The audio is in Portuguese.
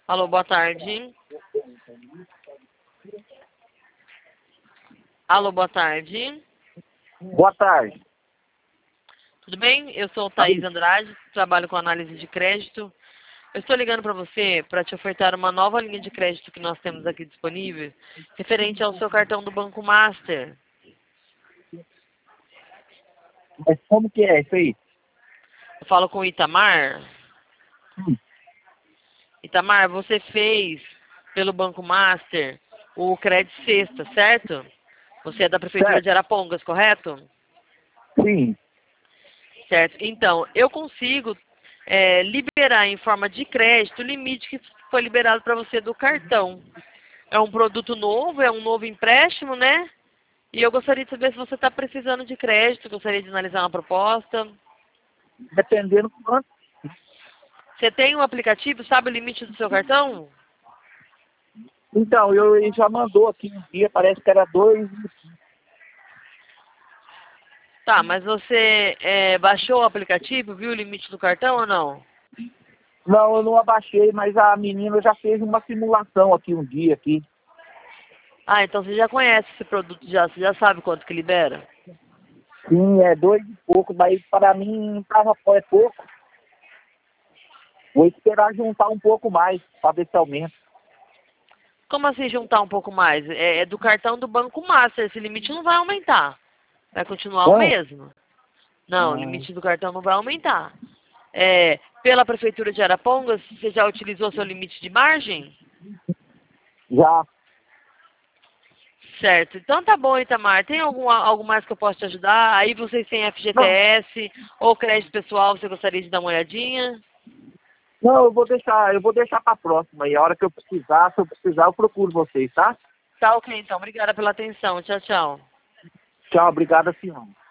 Alô, boa tarde. Alô, boa tarde. Boa tarde. Tudo bem? Eu sou Thaís Andrade, trabalho com análise de crédito. Eu estou ligando para você para te ofertar uma nova linha de crédito que nós temos aqui disponível, referente ao seu cartão do Banco Master. Mas como que é isso aí? Eu falo com o Itamar. Itamar, você fez pelo Banco Master o crédito sexta, certo? Você é da Prefeitura Certo? de Arapongas, correto? Sim. Certo. Então, eu consigo liberar em forma de crédito o limite que foi liberado para você do cartão. É um produto novo, é um novo empréstimo, né? E eu gostaria de saber se você está precisando de crédito, gostaria de analisar uma proposta. Dependendo do quanto. Você tem um aplicativo, sabe o limite do seu cartão? Então, ele já mandou aqui um dia, parece que era 2. Tá, mas você baixou o aplicativo, viu o limite do cartão ou não? Não, eu não abaixei, mas a menina já fez uma simulação aqui um dia aqui. Ah, então você já conhece esse produto já, você já sabe quanto que libera? Sim, é 2 e pouco, mas para mim é pouco. Vou esperar juntar um pouco mais para ver se aumenta. Como assim juntar um pouco mais? É do cartão do Banco Master, esse limite não vai aumentar. Vai continuar o Não? mesmo. Não, o Ah, limite do cartão não vai aumentar. Pela Prefeitura de Arapongas, você já utilizou seu limite de margem? já. Certo. Então tá bom, Itamar. Tem algo mais que eu possa te ajudar? Aí vocês têm Não, FGTS ou crédito pessoal, você gostaria de dar uma olhadinha? não, eu vou deixar para próxima. E a hora que eu precisar, se eu precisar, eu procuro vocês, tá? Tá ok, então. Obrigada pela atenção. Tchau, tchau. Tchau, obrigado, senhor.